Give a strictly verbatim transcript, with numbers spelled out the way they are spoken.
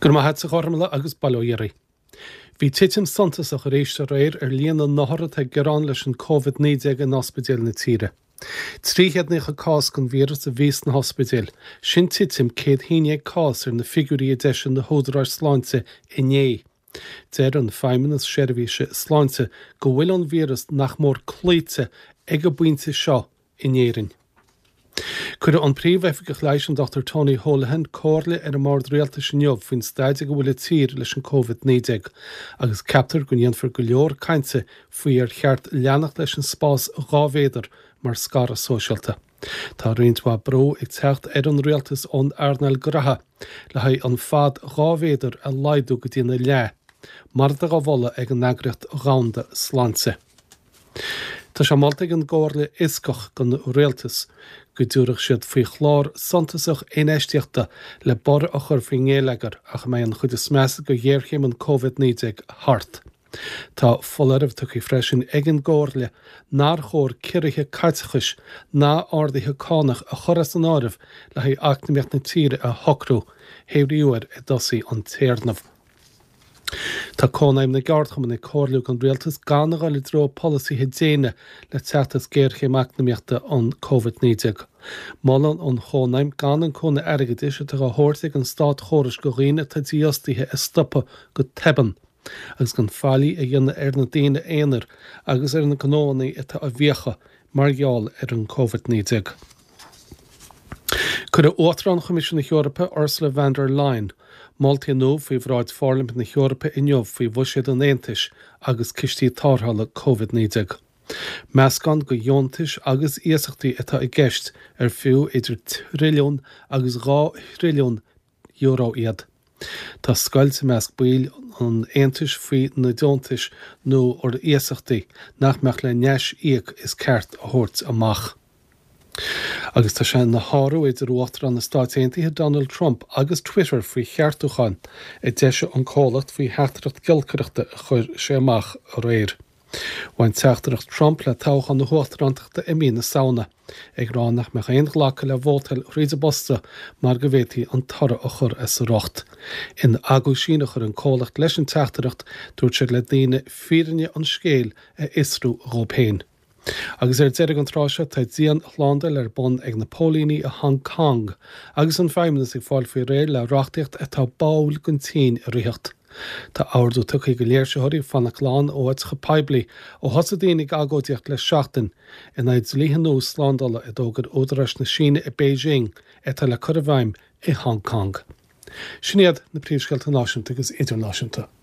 Gur maith sa chormla agus ballóirí. Bhí titim santas a rééis a réir ar líana náhara ag gerán leis an COVID nineteen an ospidéal na tíre. Tríheadnig a cás gon vírus a vís na hospidéal, sin titim céad híine cás ar na figurí a deisian na hódrar sláinte iné. Déir an feimman as sérvíse sláinte go bhfuil an vírus nach mór clúite ag go buinte seo inéirin. Cuir an príomhheifigh leis an Doctor Tony Holohan cóirla ar an mórd réalta sin jobh faoin staide go bhfuil tír leis an COVID nineteen agus captar go dhéanfar go leor cainte faoi ar cheart leannacht leis an spás gávéidir mar scara sóisialta. Tá rionntá bro ag techt ar an réaltas ón Arnel Gratha le haid an fad gávéidir a laidú go dtíana le, mar de go bhla ag an neagracht ránda sláinte. Tá sé máilta an gáirla iscach gan réaltas go dúireach siad faoi chlár santasach énéisteachta le bar a chur faoi ngélegar ach mé an chud is measa go dhéirchéim an COVID nineteen hart. Tá folarmh tuí freisin ag an gáirla nar chóir cirithe caitechais ná ardaithe cánach a choras an áibh le haid achnaíocht na tíre a hocrú héiríúir i dosaí an téirnamh. Tá cónaim na gardchaman na cóirliú an réaltas gan gáile dro policy he déine le tetas géirché macnamíochta an COVID nineteen. Málan an chónaim gan an cóna airgad is a go hórtaigh an stát chóras go riine tá díostaithe is stoppa go teban, agus gan fálaí a dhéanana ar na daine éanair agus ar na gnónaí itá a bhíocha mar gheall ar an COVID nineteen. Cuir a ótra an Choimisiún na Eorpa Ursula von der Leyen Malta nó faoi bhráid Pharlamp na Eorpa inniuh faoi bhuiséad an Aontais agus cistí tarthála COVID nineteen. Meascán go diontais agus iasachtaí atá i gceist ar fiú idir trilliún agus dhá trilliún euro iad. Tá scoilte measc buil an Aontais faoi na diontais nó or iasachtaí nach meach le neis íoc is ceart a thabhairt amach. Agus tá sé na háú idir uachtar an na Stáit Aontaithe Donald Trump agus Twitter faoi cheartúchan i d deise an cólacht faoi heachtarach gilcaireachta a chuir sé amach a réir. Bhain teachtarach Trump le táchan na huachtarantachta i mí na saona ag ránach me aon ghlacha le bhótail riide bosta mar go bhhétaí an tara a chur as a rocht. In agú sína chur an cólacht leis an teachtarach dúirt sé le daine fírinne an scéal a isrú rópéin. Agus ar deireg an tráise tá díon chlándal ar bun ag na pólíní a Hong Kong, agus an feimnas ag fáil faoi réir le reachtaíocht atá báil gon tín a riocht. Tá áardú tuchaí go léir se thuirí fanna chláán ó het gepaibli ó thosa daoine agóidíocht le seachtain in éid líhan nó slándala i dógad ódaras na Síne i Beijing atá le chur a bhaim i Hong Kong. Sin iad na príomhsceilte náisiúnta agus idirnáisiúnta.